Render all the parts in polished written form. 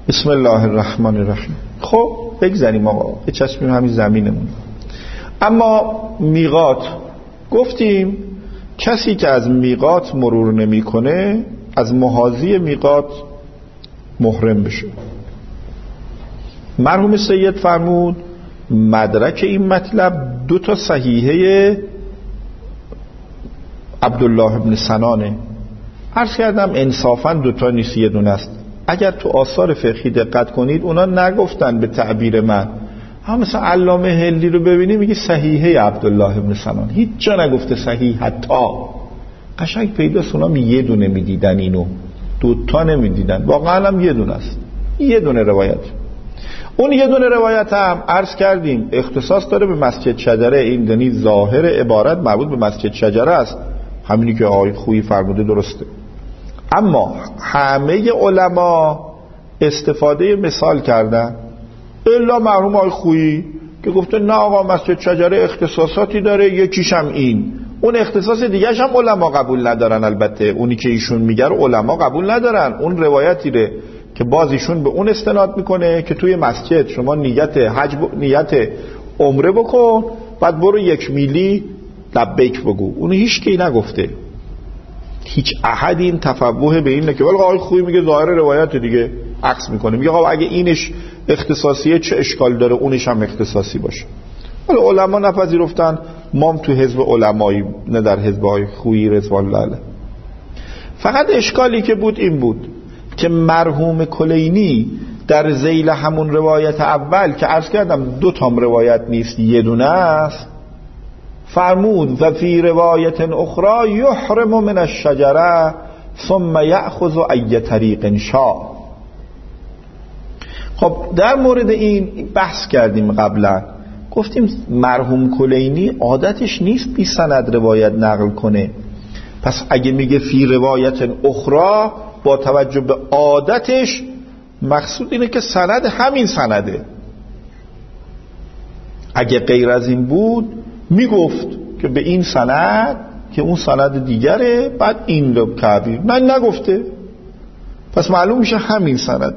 بسم الله الرحمن الرحیم. خب بگذاریم آقا، بچسبیم همین زمینمون. اما میقات گفتیم کسی که از میقات مرور نمیکنه از محاذی میقات محرم بشه. مرحوم سید فرمود مدرک این مطلب 2 صحیحه عبدالله ابن سنانه. عرض کردم انصافاً 2 نیست، 1 است. اگر تو آثار فقهی دقت کنید اونا نگفتن به تعبیر من، هم مثلا علامه هلی رو ببینی میگه صحیحه عبدالله ابن سنان، هیچ جا نگفته صحیح. حتی قشنگ پیداست اونا 1 میدیدن، اینو 2 نمیدیدن. واقعا هم 1 است، 1 روایت. اون 1 روایت هم عرض کردیم اختصاص داره به مسجد شجره. این یعنی ظاهر عبارت مربوط به مسجد شجره است، همینی که آقای خویی فرموده درسته. اما همه علما استفاده مثال کردن الا مرحوم آقای خویی که گفته نه آقا مسجد شجره اختصاصاتی داره، یکیش هم این. اون اختصاص دیگه‌ش هم علما قبول ندارن. البته اونی که ایشون میگه علما قبول ندارن. اون روایتی ره که باز ایشون به اون استناد میکنه که توی مسجد شما نیت حج نیت عمره بکن، بعد برو 1 میلی لبیک بگو. اون هیچ کی نگفته، هیچ احدی این تفوه به اینه که ولی آقای خویی میگه ظاهر روایت دیگه عکس میکنه. میگه آقا اگه اینش اختصاصیه چه اشکال داره اونش هم اختصاصی باشه. ولی علما نپذیرفتن. ما تو حزب علمایی، نه در حزب آقای خویی رضوان الله علیه. فقط اشکالی که بود این بود که مرحوم کلینی در ذیل همون روایت اول که عرض کردم 2 روایت نیست، 1 است، فرمود و فی روایت اخرى یحرم من الشجره ثم یأخذ ای طریق شاء. خب در مورد این بحث کردیم قبلا، گفتیم مرحوم کلینی عادتش نیست بی سند روایت نقل کنه. پس اگه میگه فی روایت اخرى با توجه به عادتش مقصود اینه که سند همین سنده. اگه غیر از این بود میگفت که به این سند که اون سند دیگره بعد این رو کردی. من نگفته، پس معلوم میشه همین سند.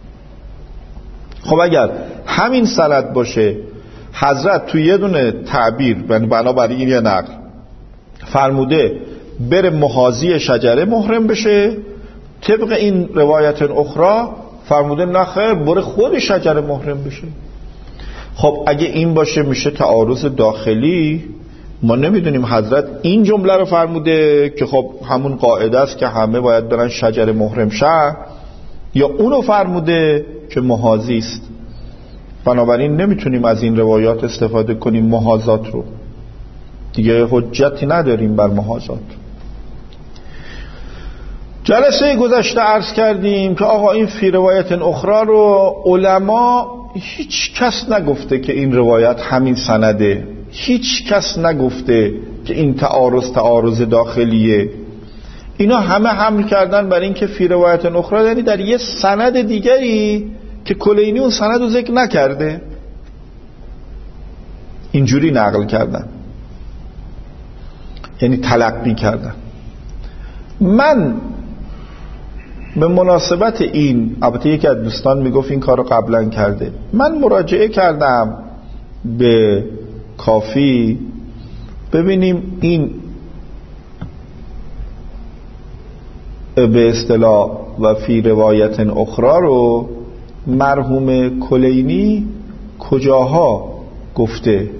خب اگر همین سند باشه حضرت توی 1 تعبیر بنابراین این یه نقل فرموده بره محاذی شجره محرم بشه، طبق این روایت اخرى فرموده نه خیر بره خود شجره محرم بشه. خب اگه این باشه میشه تعارض داخلی. ما نمیدونیم حضرت این جمله رو فرموده که خب همون قاعده است که همه باید برن شجره محرم شن، یا اونو فرموده که محاذی است. بنابراین نمیتونیم از این روایات استفاده کنیم محاذات رو، دیگه حجتی نداریم بر محاذات. جلسه گذشته عرض کردیم که آقا این فی روایت اخرى رو علما هیچ کس نگفته که این روایت همین سنده، هیچ کس نگفته که این تعارض داخلیه. اینا همه حمل کردن بر این که فی روایت اخرى یعنی در یه سند دیگری که کلینی اون سند رو ذکر نکرده اینجوری نقل کردن، یعنی تلقی کردن. من به مناسبت این، البته یکی از دوستان میگفت این کار رو قبلا کرده، من مراجعه کردم به کافی ببینیم این به اصطلاح و فی روایت اخرى رو مرحوم کلینی کجاها گفته،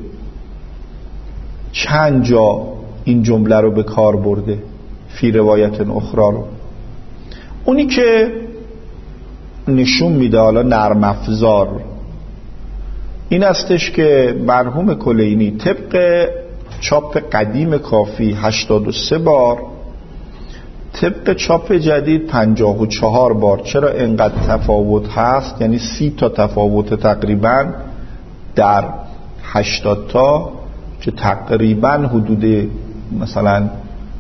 چند جا این جمله رو به کار برده فی روایت اخرى رو. اونی که نشون میده حالا نرم افزار این استش که مرحوم کلینی طبق چاپ قدیم کافی 83 بار، طبق چاپ جدید 54 بار. چرا اینقدر تفاوت هست؟ یعنی 30 تا تفاوت تقریبا در 80 تا که تقریبا حدود مثلا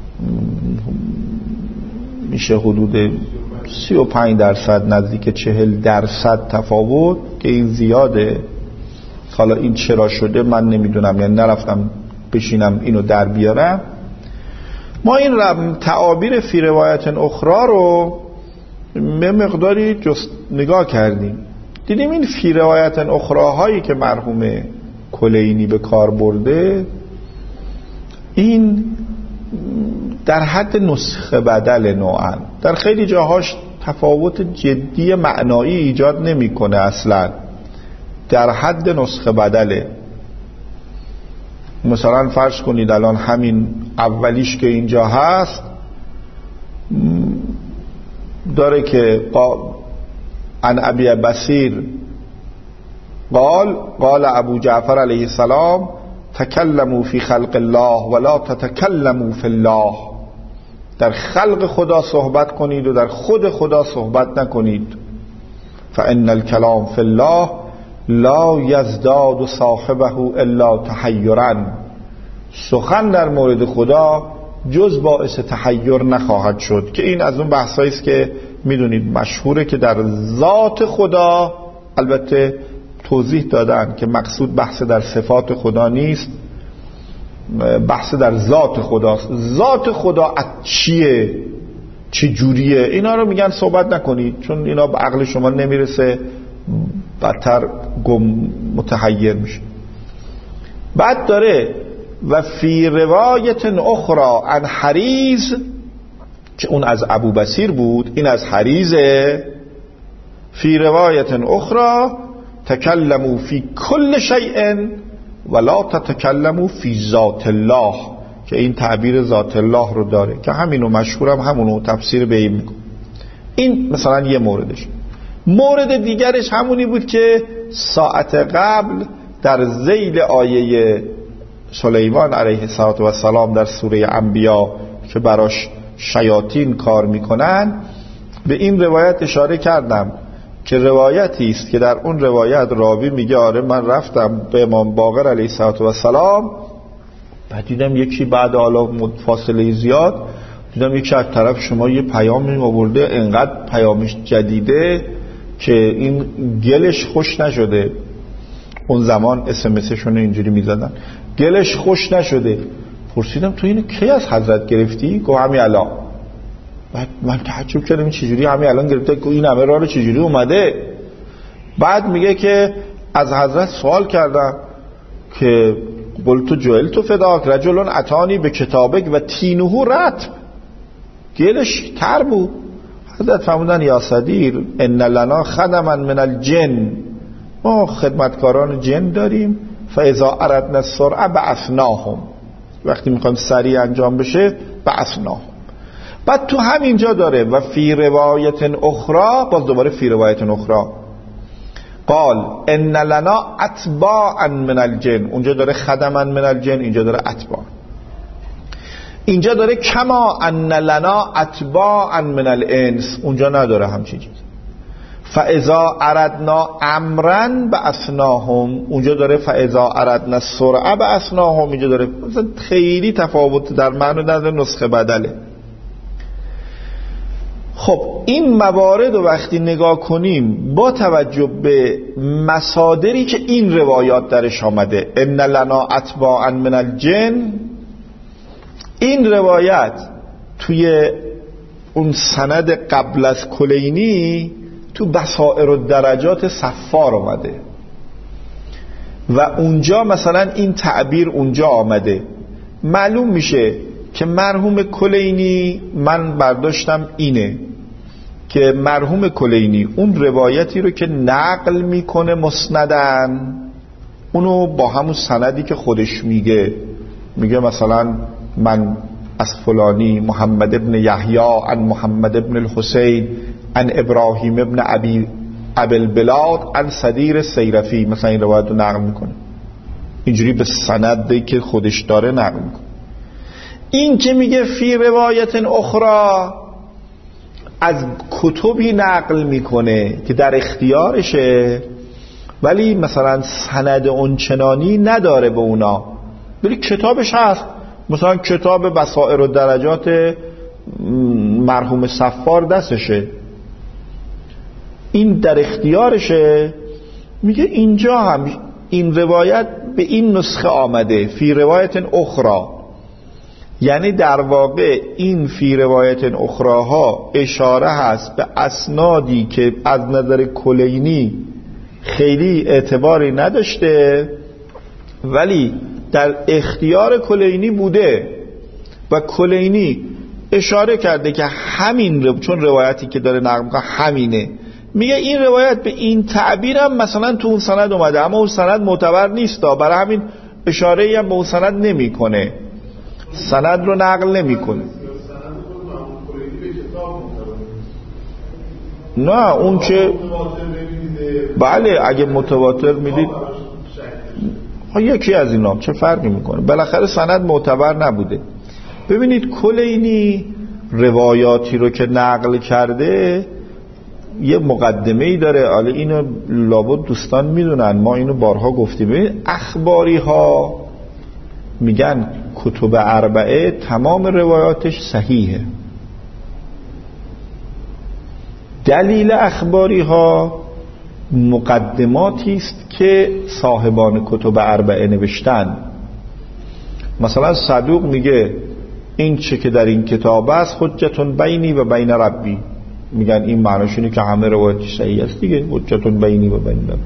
میشه حدود 35% نزدیک 40% تفاوت که این زیاده. حالا این چرا شده من نمیدونم، یعنی نرفتم بشینم اینو در بیارم. ما این تعابیر فی روایت اخرى رو مقداری نگاه کردیم، دیدیم این فی روایت اخراهایی که مرحوم کلینی به کار برده این در حد نسخه بدل نوعا، در خیلی جاهاش تفاوت جدی معنایی ایجاد نمیکنه، اصلا در حد نسخه بدله. مثلا فرض کنید الان همین اولیش که اینجا هست داره که عن ابی بصیر قال ابو جعفر علیه السلام تکلموا فی خلق الله ولا تتکلموا فی الله، در خلق خدا صحبت کنید و در خود خدا صحبت نکنید. فان الکلام فی الله لا یزداد صاحبه الا تحیرا، سخن در مورد خدا جز باعث تحیر نخواهد شد، که این از اون بحثایی است که میدونید مشهوره که در ذات خدا، البته توضیح دادن که مقصود بحث در صفات خدا نیست، بحث در ذات خداست. ذات خدا چیه، چه جوریه، اینا رو میگن صحبت نکنید، چون اینا به عقل شما نمیرسه، بدتر متحیر میشه. بعد داره و فی روایت اخرى عن حریز، که اون از ابو بصیر بود، این از حریزه. فی روایت اخرى تکلموا فی کل شیء ولا تتکلموا فی ذات الله، که این تعبیر ذات الله رو داره که همینو مشهورم همونو تفسیر به این میگم. این مثلا یه موردش. مورد دیگرش همونی بود که ساعت قبل در ذیل آیه سلیمان علیه السلام در سوره انبیا که براش شیاطین کار میکنن، به این روایت اشاره کردم که روایتی است که در اون روایت راوی میگه آره من رفتم به امام باقر علیه السلام، بعد دیدم یکی بعد حالا فاصله زیاد دیدم یکی از طرف شما یه پیامی آورده، انقدر پیامش جدیده که این گلش خوش نشده. اون زمان اسمسشون اینجوری میزدن، گلش خوش نشده. پرسیدم تو اینو کی از حضرت گرفتی؟ گفت همین الان. بعد من تعجب کردم این چجوری همین الان گرفته، که این همه راه رو چجوری اومده؟ بعد میگه که از حضرت سوال کردم که قلت جعلت فداک رجل اتانی به کتابک و تینه رطب، گلش تر بود. حضرت فرمودن یا صدیر ان لنا خدما من الجن، ما خدمتکاران جن داریم، فاذا اردنا السرعه بعثناهم، وقتی میخوایم سریع انجام بشه بعثناهم. بعد تو همینجا داره و فی روایت اخرى، باز دوباره فی روایت اخرى قال ان لنا اتباعا من الجن، اونجا داره خدما من الجن، اینجا داره اتباع. اینجا داره کما ان لنا اتباعا من الانس، اونجا نداره همچین چیز. فاذا اردنا امرا بعثناهم، اونجا داره فاذا اردنا السرعه بعثناهم، اینجا داره خیلی تفاوت در معنی در نسخه بدله. خب این موارد رو وقتی نگاه کنیم با توجه به مصادری که این روایات درش آمده، ان لنا اتباعا من الجن، این روایت توی اون سند قبل از کلینی تو بصائر الدرجات صفار آمده و اونجا مثلا این تعبیر اونجا آمده. معلوم میشه که مرحوم کلینی، من برداشتم اینه که مرحوم کلینی اون روایتی رو که نقل میکنه مسندن، اونو با همون سندی که خودش میگه مثلا من از فلانی محمد ابن یحیی عن محمد ابن الحسین عن ابراهیم ابن ابی البلاد عن صدیر سیرفی، مثلا این روایت رو نقل میکنه، اینجوری به سندی که خودش داره نقل میکنه. این که میگه فی روایت اخرى از کتبی نقل میکنه که در اختیارشه، ولی مثلا سند اونچنانی نداره به اونا، ولی کتابش هست، مثلا کتاب بصائر الدرجات مرحوم صفار دستشه، این در اختیارشه. میگه اینجا هم این روایت به این نسخه آمده فی روایت اخرى، یعنی در واقع این فی روایت اخراها اشاره هست به اسنادی که از نظر کلینی خیلی اعتباری نداشته ولی در اختیار کلینی بوده و کلینی اشاره کرده که همین چون روایتی که داره نقل میکنه همینه، میگه این روایت به این تعبیر هم مثلا تو اون سند اومده اما اون سند معتبر نیست، برای همین اشاره‌ای هم به اون سند نمیکنه، سند رو نقل نمیکنه. نه اون که بله اگه متواتر میدید یکی از اینا چه فرقی میکنه، بالاخره سند معتبر نبوده. ببینید کلینی روایاتی رو که نقل کرده یه مقدمه‌ای داره، حالا اینو لابد دوستان میدونن، ما اینو بارها گفتیم. ببینید اخباری ها میگن کتب اربعه تمام روایاتش صحیحه. دلیل اخباری ها مقدماتی است که صاحبان کتب اربعه نوشتن. مثلا صدوق میگه این چه که در این کتاب است حجتون بینی و بین ربی، میگن این معناش اینه که همه روایتش صحیح است دیگه، حجتون بینی و بین ربی.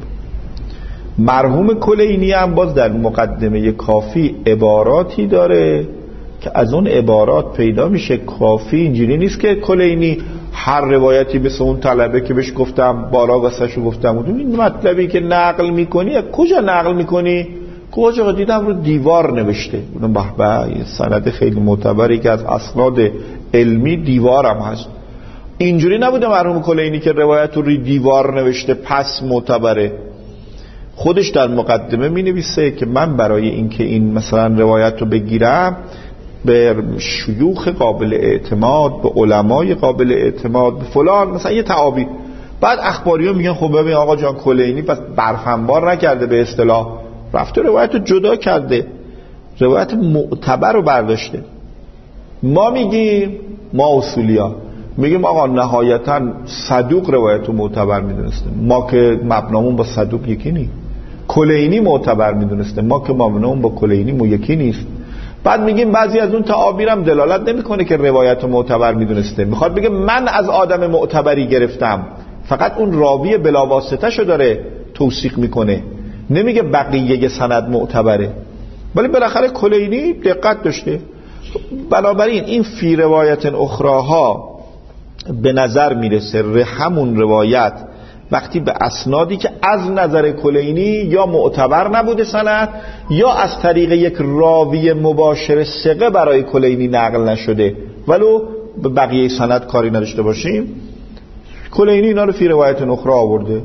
مرحوم کلینی هم باز در مقدمه کافی عباراتی داره که از اون عبارات پیدا میشه کافی اینجوری نیست که کلینی هر روایتی به اون طلبه که بهش گفتم بالا واسهشو گفتم این مطلبی که نقل میکنی کجا نقل میکنی؟ کجا دیدم رو دیوار نوشته. اونم به سند خیلی معتبری که از اسناد علمی دیوارم هست. اینجوری نبوده مرحوم کلینی که روایت رو دیوار نوشته پس معتبره. خودش در مقدمه می نویسه که من برای اینکه این مثلا روایت رو بگیرم به شیوخ قابل اعتماد، به علمای قابل اعتماد، به فلان مثلا یه تعابیر. بعد اخباری ها میگن خب ببین آقا جان کلینی پس برفنبار نکرده، به اصطلاح رفته روایت رو جدا کرده، روایت معتبر رو برداشته. ما میگیم ما اصولی ها میگیم آقا نهایتا صدوق روایت رو معتبر میدونسته، ما که مبنامون با صدوق یکی نیست. کلینی معتبر میدونسته، ما که مبنامون با کلینی یکی نیست. بعد میگیم بعضی از اون تعابیرم دلالت نمیکنه که روایت رو معتبر میدونسته، میخواد بگه من از آدم معتبری گرفتم، فقط اون راوی بلاواسطه شو داره توثیق میکنه، نمیگه بقیه سند معتبره. ولی بالاخره کلینی دقت داشته. بنابراین این فی روایت اخراها به نظر میرسه همون روایت وقتی به اسنادی که از نظر کلینی یا معتبر نبوده سند یا از طریق یک راوی مباشر ثقه برای کلینی نقل نشده ولو به بقیه سند کاری نداشته باشیم، کلینی اینا رو فی روایت اخرى آورده.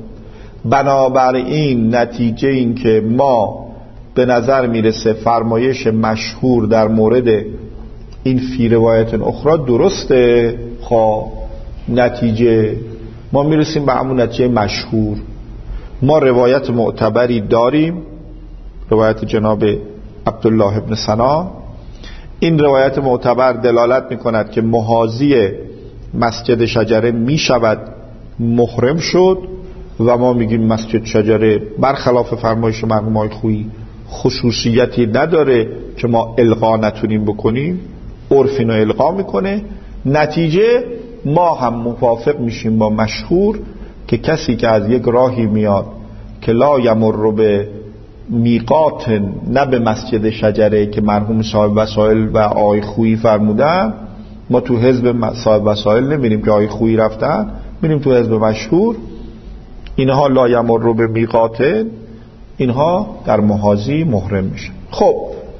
بنابراین نتیجه این که ما به نظر میرسه فرمایش مشهور در مورد این فی روایت اخرى درسته. خب نتیجه ما میرسیم به همون نتیجه مشهور. ما روایت معتبری داریم، روایت جناب عبدالله ابن سنا. این روایت معتبر دلالت میکند که محاذی مسجد شجره میشود محرم شد و ما میگیم مسجد شجره برخلاف فرمایش مرحوم آقای خویی خصوصیتی نداره که ما القا نتونیم بکنیم، عرف اینو القا میکنه. نتیجه ما هم موافق میشیم با مشهور که کسی که از یک راهی میاد که لا یمر به میقات، نه به مسجد شجره که مرحوم صاحب وسائل و آقای خویی فرمودن، ما تو حزب صاحب وسائل نمیریم که آقای خویی رفتن، میریم تو حزب مشهور. اینها لا یمر به میقات، اینها در محاذی محرم میشن. خب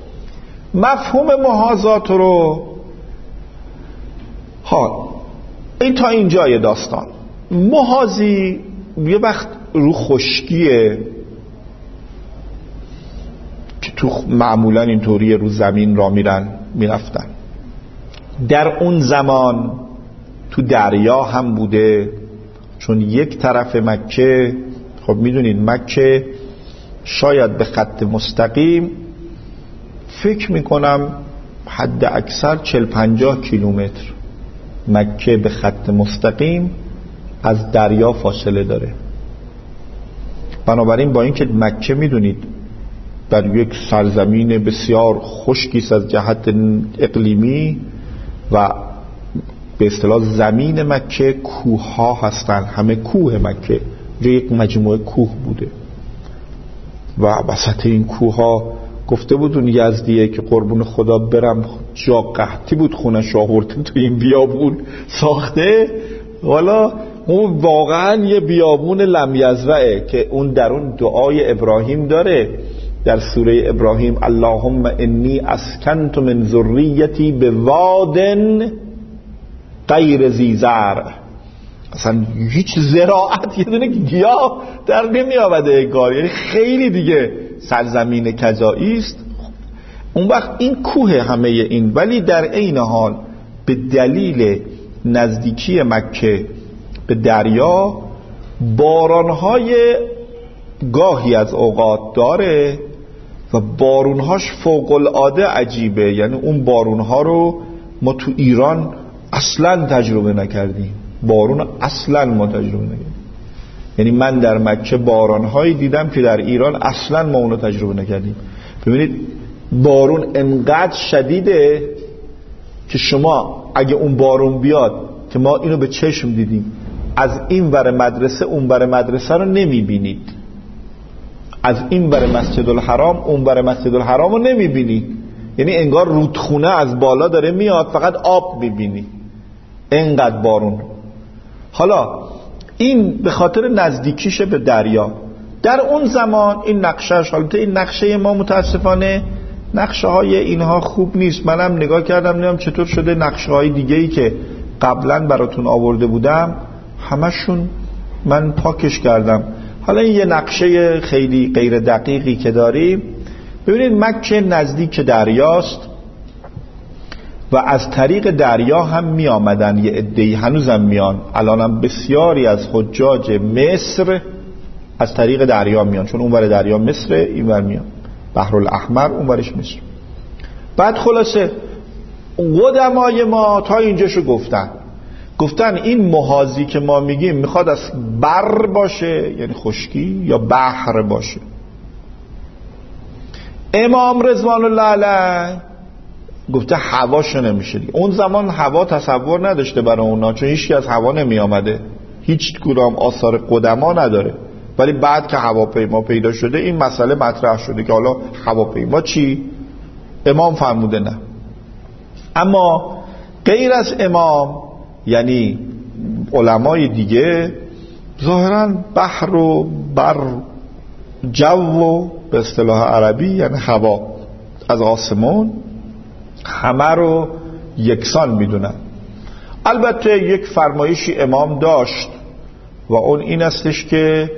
مفهوم محاذات رو این تا اینجای داستان. محاذی یه وقت رو خشکیه که تو معمولا اینطوری رو زمین را میرفتن. در اون زمان تو دریا هم بوده، چون یک طرف مکه خب میدونید مکه شاید به خط مستقیم فکر میکنم حد اکثر 40-50 کیلومتر مکه به خط مستقیم از دریا فاصله داره. بنابراین با اینکه مکه میدونید در یک سرزمین بسیار خشکی از جهت اقلیمی و به اصطلاح زمین مکه کوه ها هستن، همه کوه مکه یک مجموعه کوه بوده و وسط این کوه ها گفته بود اون یزدیه که قربون خدا برم جا قحطی بود خونش آورده تو این بیابون ساخته. والا اون واقعا یه بیابون لم یزرعه که اون در اون دعای ابراهیم داره در سوره ابراهیم اللهم انی اسکنت من ذریتی بواد غیر ذی زرع. اصلا هیچ زراعت یه دونه گیاه در نمی آمده انگار، یعنی خیلی دیگه سرزمین کجایی است. اون وقت این کوه همه این، ولی در عین حال به دلیل نزدیکی مکه به دریا بارانهای گاهی از اوقات داره و بارونهاش فوق العاده عجیبه. یعنی اون بارونها رو ما تو ایران اصلا تجربه نکردیم، بارون اصلا ما تجربه نکردیم. یعنی من در مکه بارانهایی دیدم که در ایران اصلا ما اونو تجربه نکردیم. ببینید بارون انقدر شدیده که شما اگه اون بارون بیاد که ما اینو به چشم دیدیم، از این ور مدرسه اون ور مدرسه رو نمیبینید، از این ور مسجد الحرام اون ور مسجد الحرام رو نمیبینید. یعنی انگار رودخونه از بالا داره میاد، فقط آب میبینی، انقدر بارون. حالا این به خاطر نزدیکیشه به دریا. در اون زمان این نقشهش، حالته این نقشه ما متاسفانه نقشه های اینها خوب نیست. منم نگاه کردم نمیدونم چطور شده نقشه های دیگه‌ای که قبلا براتون آورده بودم همشون من پاکش کردم. حالا این یه نقشه خیلی غیر دقیقی که داریم. ببینید مکه نزدیک دریاست و از طریق دریا هم می آمدن یه عده‌ای، هنوزم میان. الانم بسیاری از حجاج مصر از طریق دریا میان، چون اون ور دریا مصر، این ور میان بحرالأحمر، اون ورش مصر. بعد خلاصه قدمای ما تا اینجاشو گفتن این محاذی که ما میگیم میخواد از بر باشه یعنی خشکی یا بحر باشه. امام رضوان الله علیه گفته هواشو نمیشه دیگه. اون زمان هوا تصور نداشته برای اونا، چون هیچکی از هوا نمی آمده، هیچ کدام آثار قدما نداره. ولی بعد که هواپیما پیدا شده این مسئله مطرح شده که حالا هواپیما چی؟ امام فرموده نه. اما غیر از امام یعنی علمای دیگه ظاهرا بحر و بر جو و به اصطلاح عربی یعنی هوا از آسمون همه رو یکسان میدونن. البته یک فرمایشی امام داشت و اون این استش که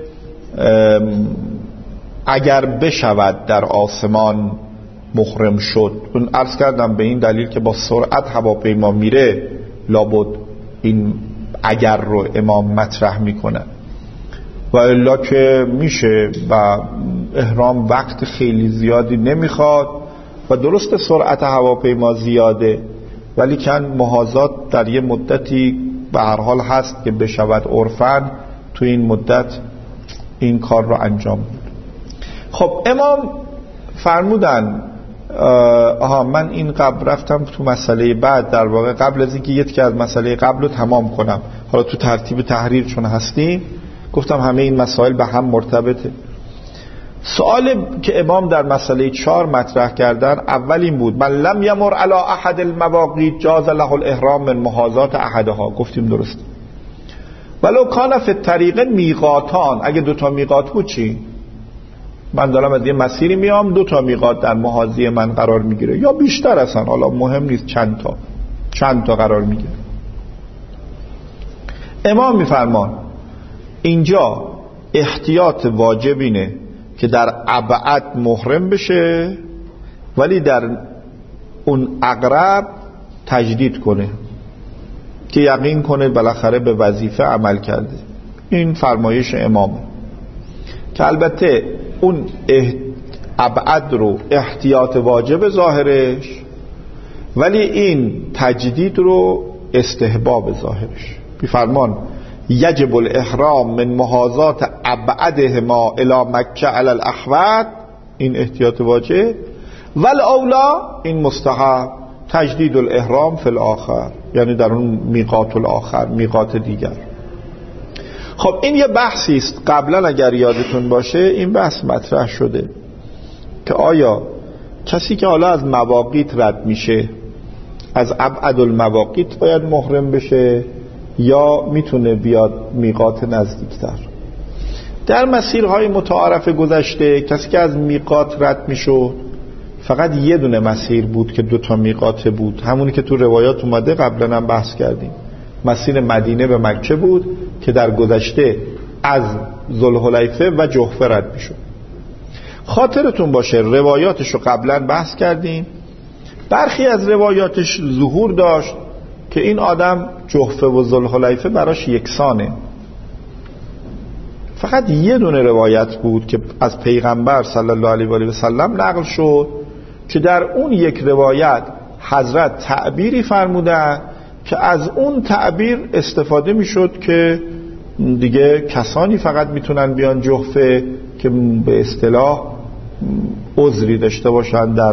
اگر بشود در آسمان محرم شد، اون عرض کردم به این دلیل که با سرعت هواپیما میره لابد این اگر رو امام مطرح میکنه و الا که میشه و احرام وقت خیلی زیادی نمیخواد و درست سرعت هواپیما زیاده ولی کن محاذات در یه مدتی به هر حال هست که بشود عرفاً تو این مدت این کار رو انجام بود. خب امام فرمودن من این قبل رفتم تو مسئله بعد، در واقع قبل از اینکه یکی از مسئله قبل رو تمام کنم، حالا تو ترتیب تحریر چون هستیم گفتم همه این مسائل به هم مرتبطه. سوال که امام در مسئله 4 مطرح کردن اول این بود من لم یمر علی احد المواقیت جاز له الاحرام من محاذات احدها. گفتیم درست. ولو کان فی الطریق میقاتان، اگه 2 میقات بود چی؟ من دارم از یه مسیری میام 2 میقات در محاذی من قرار میگیره یا بیشتر، اصلا حالا مهم نیست چند تا قرار میگیره. امام میفرمان اینجا احتیاط واجب اینه که در ابعد محرم بشه ولی در اون اقرب تجدید کنه که یقین کنه بالاخره به وظیفه عمل کرده. این فرمایش امامه که البته اون ابعد رو احتیاط واجب ظاهرش ولی این تجدید رو استحباب ظاهرش. بیفرمان یجب الاحرام من محاذات ابعدهما الى مکه علی الاحوط این احتیاط واجب، والاولا این مستحب تجدید الاحرام فی الاخر، یعنی در اون میقات الاخر، میقات دیگر. خب این یه بحثی است قبلا اگر یادتون باشه این بحث مطرح شده که آیا کسی که حالا از مواقیت رد میشه از ابعد المواقیت باید محرم بشه یا میتونه بیاد میقات نزدیکتر. در مسیرهای متعارف گذشته کسی که از میقات رد میشد فقط یه دونه مسیر بود که 2 میقات بود، همونی که تو روایات اومده قبلا هم بحث کردیم، مسیر مدینه به مکه بود که در گذشته از ذوالحلیفه و جحفه رد میشد. خاطرتون باشه روایاتش رو قبلا بحث کردیم، برخی از روایاتش ظهور داشت که این آدم جحفه و ذوالحلیفه براش یکسانه. فقط یه دونه روایت بود که از پیغمبر صلی الله علیه و آله و سلم نقل شد که در اون یک روایت حضرت تعبیری فرمودن که از اون تعبیر استفاده میشد که دیگه کسانی فقط میتونن بیان جحفه که به اصطلاح عذری داشته باشن در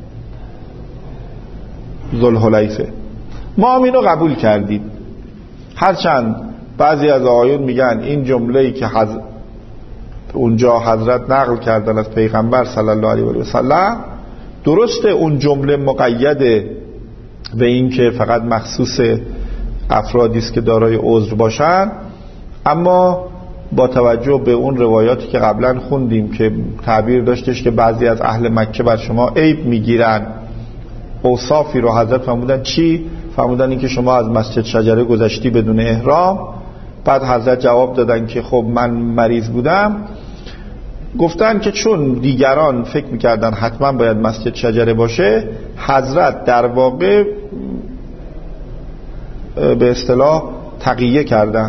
ذوالحلیفه. ما هم اینو قبول کردیم، هرچند بعضی از آیون میگن این جمله‌ای که اونجا حضرت نقل کردن از پیغمبر صلی الله علیه و سلم درسته، اون جمله مقیده به این که فقط مخصوص افرادی است که دارای عذر باشن، اما با توجه به اون روایاتی که قبلا خوندیم که تعبیر داشتش که بعضی از اهل مکه بر شما عیب میگیرن، اوصافی رو حضرت فرمودن. چی؟ فرمودن این که شما از مسجد شجره گذشتی بدون احرام. بعد حضرت جواب دادن که خب من مریض بودم. گفتن که چون دیگران فکر میکردن حتما باید مسجد شجره باشه، حضرت در واقع به اصطلاح تقیه کردن.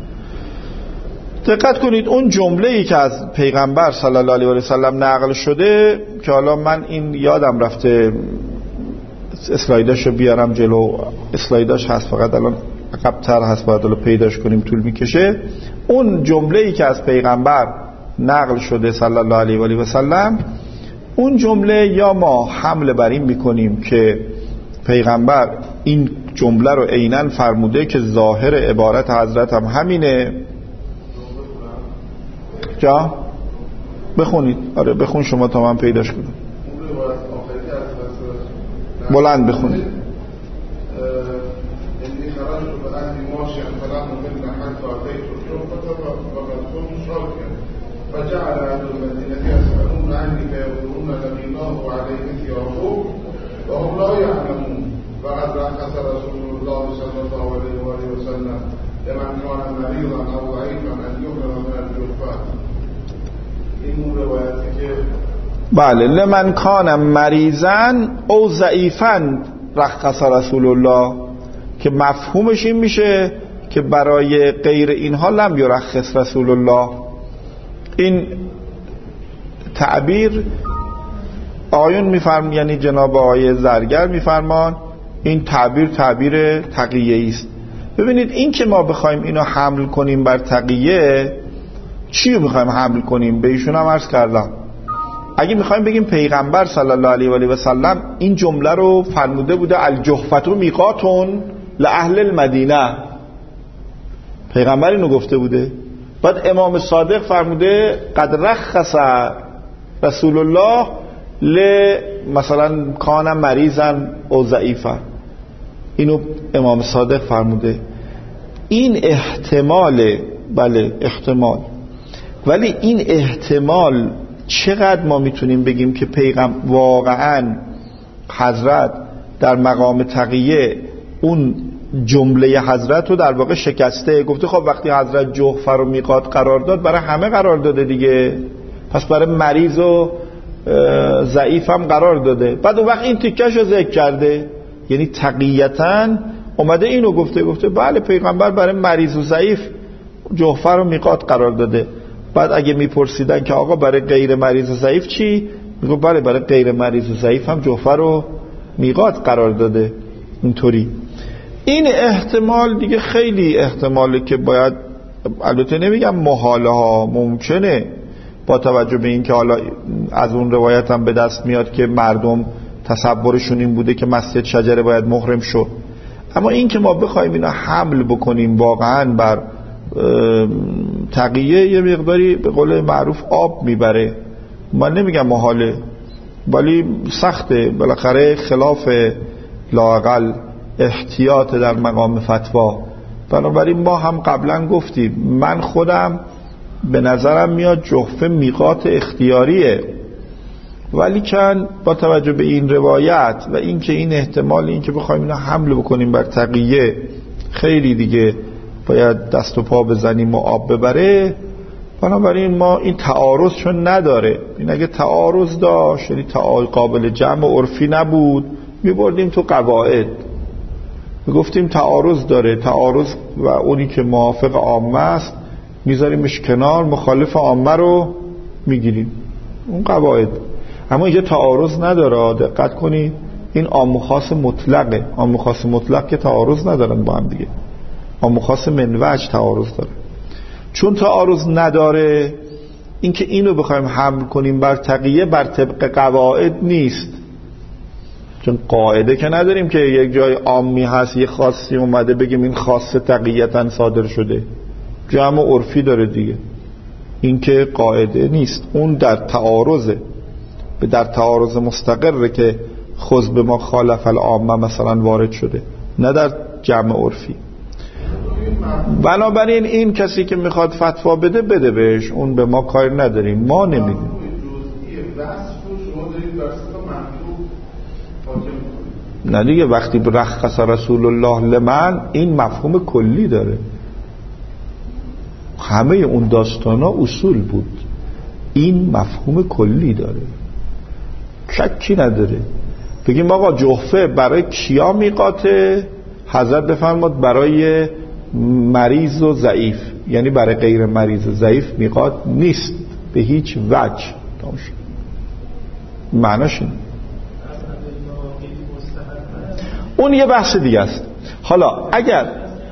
دقت کنید اون جمله‌ای که از پیغمبر صلی الله علیه و سلم نقل شده که حالا من این یادم رفته اسلایداشو بیارم جلو، اسلایداش هست فقط الان عقب‌تر هست، باید الان پیداش کنیم طول میکشه. اون جمله‌ای که از پیغمبر نقل شده صلی الله علیه و آله و سلم، اون جمله یا ما حمل بر این میکنیم که پیغمبر این جمله رو عیناً فرموده که ظاهر عبارت حضرت هم همینه. جا بخونید، آره بخون شما تا من پیداش کنم، بلند بخونید. فجعل أهل المدينة يسألون عنك يقولون لقيناه عليه ثيابه وهم لا يعلمون فقد رخص رسول الله صلى الله عليه وآله وسلم لمن كان مريضا أو ضعيفا أن يحرم من الجحفة. این روایتی که بله لمن کان مریضا او ضعیفا رخص رسول الله، که مفهومش این میشه که برای غیر اینها لم یرخص رسول الله. این تعبیر آیون میفرمان، یعنی جناب آقای زرگر میفرمان این تعبیر تقیه است. ببینید این که ما بخوایم اینو حمل کنیم بر تقیه، چی رو میخوایم حمل کنیم؟ به ایشون هم عرض کردم اگه میخوایم بگیم پیغمبر صلی الله علیه و آله و سلم این جمله رو فرموده بوده الجحفة میقاتون لأهل المدینه، پیغمبر اینو گفته بوده، بعد امام صادق فرموده قد رخص رسول الله مثلا کان مریضا او ضعیفا، اینو امام صادق فرموده. این احتماله، بله احتمال، ولی این احتمال چقدر ما میتونیم بگیم که پیغمبر واقعا حضرت در مقام تقیه اون جمله حضرت رو در واقع شکسته؟ گفته خب وقتی حضرت جحفه رو میقات قرار داد برای همه قرار داده دیگه، پس برای مریض و ضعیف هم قرار داده، بعد اون وقت این تیکش رو ذکر کرده، یعنی تقییتاً اومده اینو گفته بله پیغمبر برای مریض و ضعیف جحفه رو میقات قرار داده. بعد اگه میپرسیدن که آقا برای غیر مریض و ضعیف چی؟ میگه بله برای غیر مریض و ضعیف هم جحفه رو میقات قرار داده. اینطوری این احتمال دیگه خیلی احتماله که باید، البته نمیگم محاله ها، ممکنه، با توجه به این که حالا از اون روایت هم به دست میاد که مردم تصورشون این بوده که مسجد شجره باید محرم شو. اما این که ما بخوایم اینا حمل بکنیم واقعا بر تقیه، یه مقداری به قول معروف آب میبره. من نمیگم محاله ولی سخته، بالاخره خلاف لااقل احتیاط در مقام فتوا. بنابراین ما هم قبلا گفتیم من خودم به نظرم میاد جحفه میقات اختیاریه، ولی کن با توجه به این روایت و این که این احتمال این که بخوایم اینا حمل بکنیم بر تقیه خیلی دیگه باید دست و پا بزنیم و آب ببره، بنابراین ما این تعارض چون نداره، این اگه تعارض داشت یعنی قابل جمع عرفی نبود میبردیم تو قواعد، میگفتیم تعارض داره، تعارض و اونی که موافق عامه است میذاریمش کنار، مخالف عامه رو میگیریم، اون قواعد. اما یه تعارض نداره، دقت کنید این عام و خاص مطلقه. عام و خاص مطلق که تعارض ندارن با هم دیگه، عام و خاص من وجه تعارض داره. چون تعارض نداره، این که اینو بخوایم حمل کنیم بر تقیه بر طبق قواعد نیست، چون قاعده که نداریم که یک جای عامی هست یه خاصی اومده بگیم این خاص تقییتاً صادر شده، جمع عرفی داره دیگه، این که قاعده نیست، اون در تعارضه، به در تعارض مستقره که خذ به ما خالف العامه مثلا وارد شده، نه در جمع عرفی. بنابراین این کسی که میخواد فتوا بده بده بهش، اون به ما کار نداریم، ما نمیدیم. نه دیگه وقتی رخص رسول الله لمن این مفهوم کلی داره، همه اون داستانا اصول بود، این مفهوم کلی داره، شکی نداره. بگیم آقا جحفه برای کیا میقاته؟ حضرت بفرماد برای مریض و ضعیف، یعنی برای غیر مریض و ضعیف میقات نیست به هیچ وجه. معناش این، اون یه بحث دیگه است. حالا اگر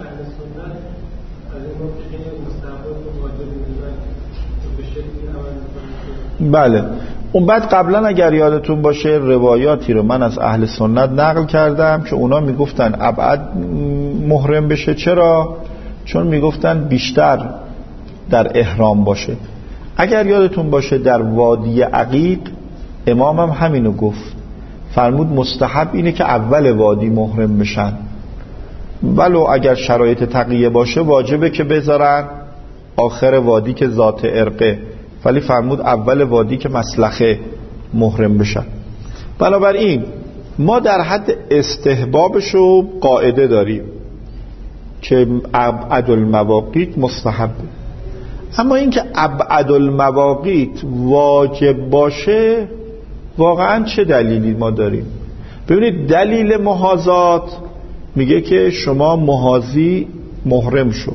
بله اون بعد قبلا اگر یادتون باشه روایاتی رو من از اهل سنت نقل کردم که اونا میگفتن ابعد محرم بشه. چرا؟ چون میگفتن بیشتر در احرام باشه. اگر یادتون باشه در وادی عقیق امامم همینو گفت، فرمود مستحب اینه که اول وادی محرم بشن، ولو اگر شرایط تقیه باشه واجبه که بذارن آخر وادی که ذات ارقه، ولی فرمود اول وادی که مسلخه محرم بشن. بنابراین ما در حد استحبابشو قاعده داریم که ابعد المواقیت مستحب، اما این که ابعد المواقیت واجب باشه واقعا چه دلیلی ما داریم؟ ببینید دلیل محاذات میگه که شما محاذی محرم شو،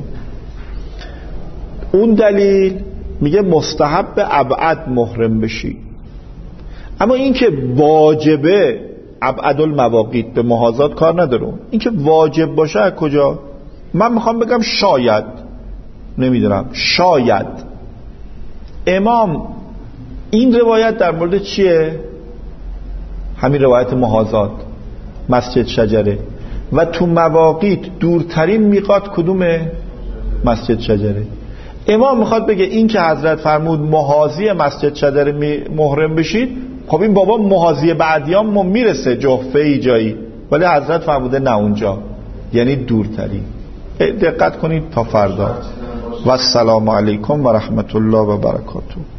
اون دلیل میگه مستحب ابعد محرم بشی. اما این که واجبه ابعد المواقیت به محاذات کار نداره، این که واجب باشه از کجا؟ من میخوام بگم شاید، نمیدونم، شاید امام این روایت در مورد چیه؟ همین روایت محاذات مسجد شجره، و تو مواقیت دورترین میقات کدومه؟ مسجد شجره. امام میخواد بگه این که حضرت فرمود محاذی مسجد شجره محرم بشید، خب این بابا محاذی بعدیام میرسه جحفه ای جایی، ولی حضرت فرموده نه اونجا، یعنی دورترین. دقت کنید تا فردا. و السلام علیکم و رحمت الله و برکاته.